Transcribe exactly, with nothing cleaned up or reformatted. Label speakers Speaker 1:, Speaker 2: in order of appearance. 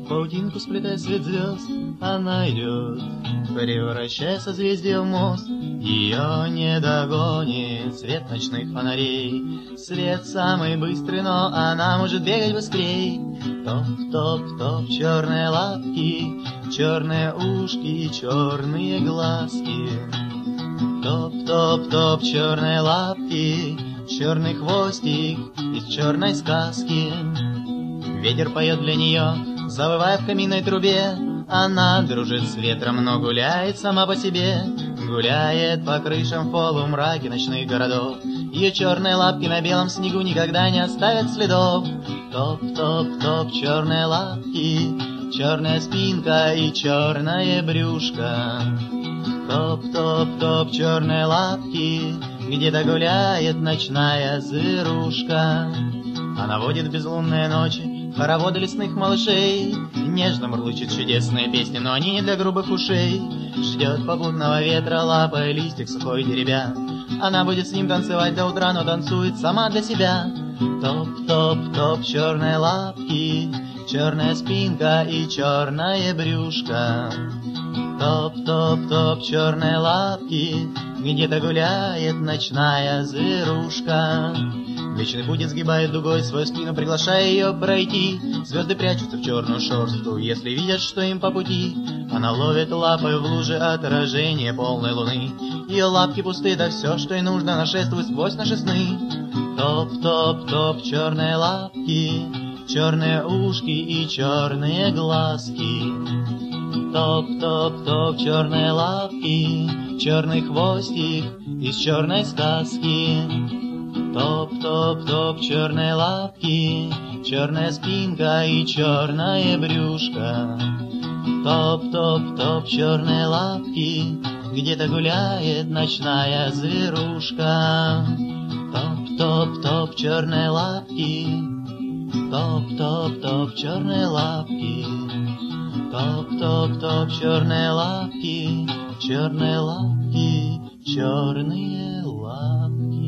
Speaker 1: паутинку сплетая свет звезд, она идет, превращая созвездие в мост. Ее не догонит свет ночных фонарей, свет самый быстрый, но она может бегать быстрей. Топ-топ-топ, черные лапки, черные ушки, черные глазки. Топ-топ-топ, черные лапки, черный хвостик из черной сказки. Ветер поет для нее, завывая в каминной трубе. Она дружит с ветром, но гуляет сама по себе. Гуляет по крышам в полумраке ночных городов. Ее черные лапки на белом снегу никогда не оставят следов. Топ-топ-топ, черные лапки, черная спинка и черное брюшко. Топ-топ-топ, черные лапки, где-то гуляет ночная зверушка. Она водит в безлунные ночи хороводы лесных малышей, нежно мурлычет чудесные песни, но они не для грубых ушей. Ждет попутного ветра, лапой листик сухой теребя. Она будет с ним танцевать до утра, но танцует сама для себя. Топ-топ-топ, черные лапки, черная спинка и черное брюшко. Топ-топ-топ, черные лапки, где-то гуляет ночная зверушка. Вечный путь сгибает дугой свою спину, приглашая ее пройти. Звезды прячутся в черную шерсту, если видят, что им по пути. Она ловит лапой в луже отражение полной луны. Ее лапки пусты, да все, что ей нужно, нашествует сквозь наши сны. Топ-топ-топ, черные лапки, черные ушки и черные глазки. Топ-топ-топ, черные лапки, черный хвостик из черной сказки. Топ-топ-топ, черные лапки, черная спинка и черное брюшко. Топ-топ-топ, черные лапки, где-то гуляет ночная зверушка. Топ-топ-топ, черные лапки, топ-топ-топ, черные лапки. Топ-топ-топ, черные лапки, черные лапки, черные лапки.